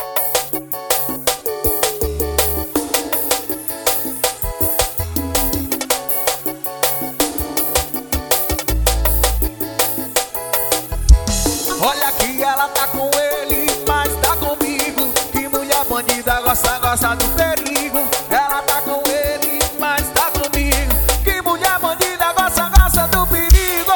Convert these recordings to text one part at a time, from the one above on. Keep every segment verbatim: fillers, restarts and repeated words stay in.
Olha que ela tá com ele, mas tá comigo. Que mulher bandida gosta, gosta do perigo. Ela tá com ele, mas tá comigo. Que mulher bandida gosta, gosta do perigo.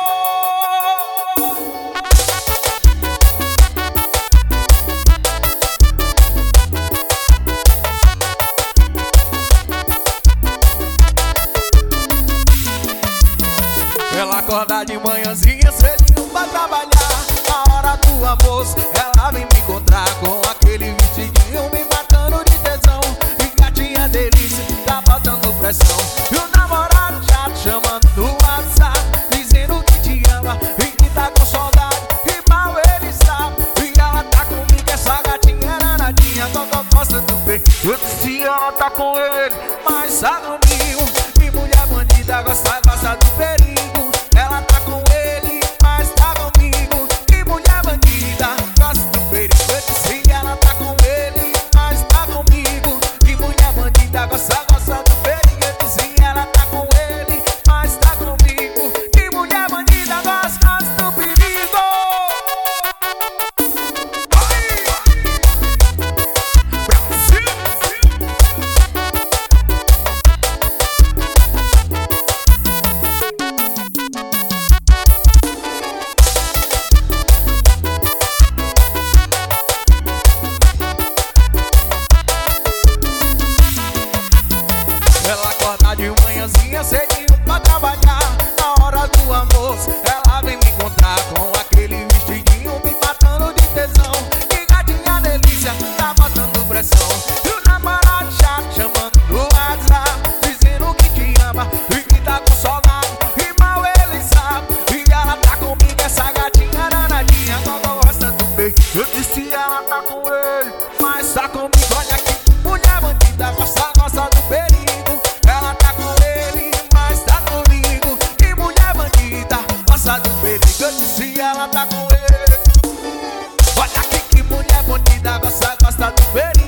Ela acorda de manhãzinha cedinho pra trabalhar. Na hora do almoço ela vem me encontrar com aquele vestidinho me matando de tesão. E gatinha delícia, tá botando pressão. E o namorado já te chamando no WhatsApp, dizendo que te ama e que tá com saudade. E mal ele sabe, e ela tá comigo, essa gatinha é danadinha. Tô gosta do bem, eu disse ela tá com ele, mas tá comigo. Que mulher bandida gosta, gosta do perigo. Ela tá com ele, mas tá comigo. Que mulher bandida gosta do perigo. Eu disse ela tá com ele, mas tá comigo. Que mulher bandida gosta, gosta do perigo. Eu disse ela tá com ele, mas tá comigo. Que mulher bandida gosta, gosta do perigo. Ela acorda de manhãzinha cedinho pra trabalhar. Na hora do almoço ela vem me encontrar com aquele vestidinho me matando de tesão. Que gatinha delícia, tá botando pressão. E o namorado já te chamando no WhatsApp, dizendo que te ama e que tá com saudade. E mal ele sabe, e ela tá comigo, essa gatinha danadinha. Não gosta do bem, eu disse ela tá com ele, mas tá comigo. Olha aqui, mulher bandida gosta, gosta do perigo. Ela tá com ele, mas tá comigo. Que mulher bandida gosta do perigo. Eu disse ela tá com ele. Olha aqui que mulher bandida gosta, gosta do perigo.